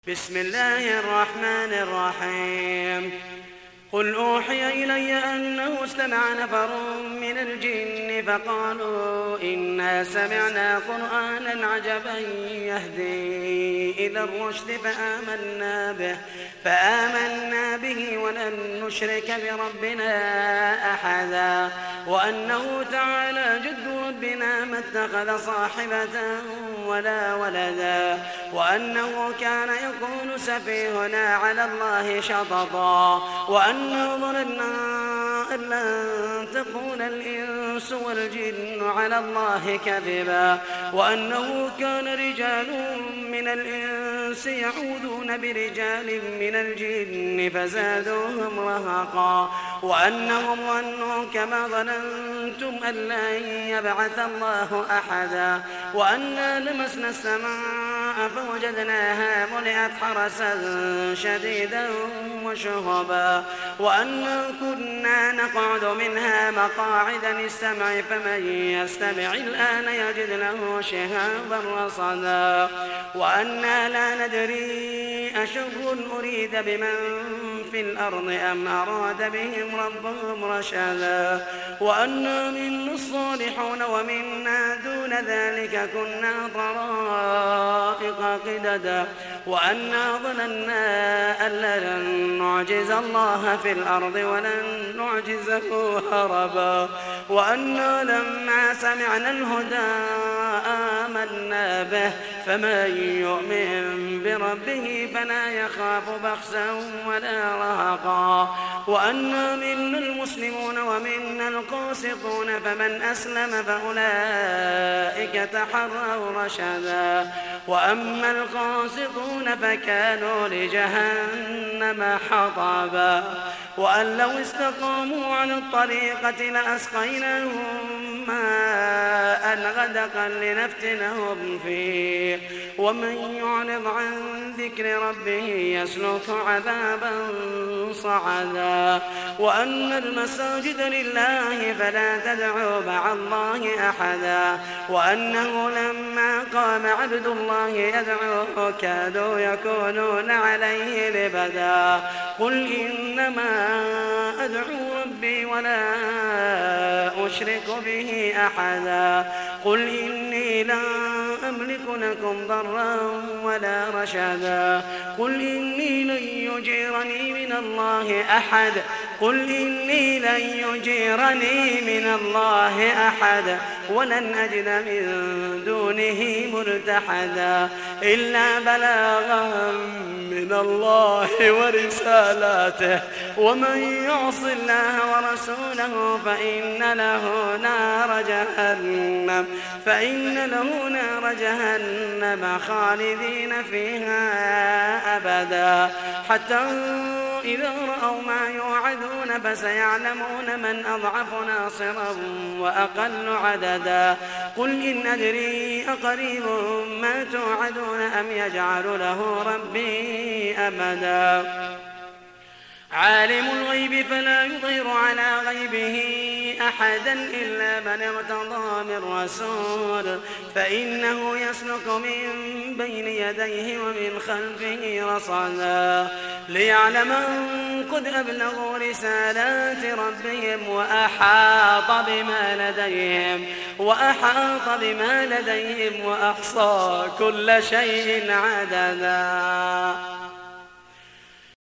بسم الله الرحمن الرحيم. قل أوحي إلي أنه استمع نفر من الجن فقالوا إنا سمعنا قرآنا عجبا يهدي إلى الرشد فآمنا به ولن نشرك بربنا أحدا وأنه تعالى جد ربنا ما اتخذ صاحبة ولا ولدا وأنه كان يقول سفيهنا على الله شططا وأنا ظننا أن لن تكون الإنس والجن على الله كذبا وأنه كان رجال من الإنس يعوذون برجال من الجن فزادوهم رهقا وأنهم ظنوا كما ظننتم أن لن يبعث الله أحدا وأنا لمسنا السماء فوجدناها ملئت حرسا شديدا وشهبا وأنا كنا نقعد منها مقاعد للسمع فمن يستمع الآن يجد له شهابا رصدا وأنا لا ندري أشر أريد بمن في الأرض أم أراد بهم ربهم رشدا وأنا منا الصالحون ومنا دون ذلك كنا طرائق قددا وأنا ظننا أن لن نعجز الله في الأرض ولن نعجزه هربا وأنا لما سمعنا الهدى آمنا به فمن يؤمن بربه فلا يخاف بخسا ولا رهقا وأنا منا المسلمون ومنا القاسطون فمن أسلم فأولئك تحروا رشدا وأما القاسطون فكانوا لجهنم حطبا وأن لو استقاموا على الطريقة لأسقيناهم ماء غدقا لنفتنهم فيه ومن يعرض عن ذكر ربه يسلك عذابا صعدا وأن المساجد لله فلا تدعوا مع الله أحدا وأنه لما قام عبد الله يدعوه كادوا يكونون عليه لبدا قل إنما أدعو ربي ولا أشرك به أحدا قل إني لا أملك لكم ضرا ولا رشدا قل إني لن يجيرني من الله أحد قل إني لن يجيرني من الله أحد ولن أجد من دونه ملتحدا إلا بلاغا من الله ورسالاته ومن يعص الله ورسوله فإن له نار جهنم خالدين فيها أبدا حتى إذا رأوا ما يوعدون فسيعلمون من أضعف ناصرا وأقل عددا قل إن أدري أقريب ما توعدون أم يجعل له ربي أمدا عالم الغيب فلا يظهر على غيبه أحدا إلا من ارتضى من رسول فإنه يسلك من بين يديه ومن خلفه رصدا ليعلم أن قد أبلغوا رسالات ربهم وأحاط بما لديهم وأحصى كل شيء عددا.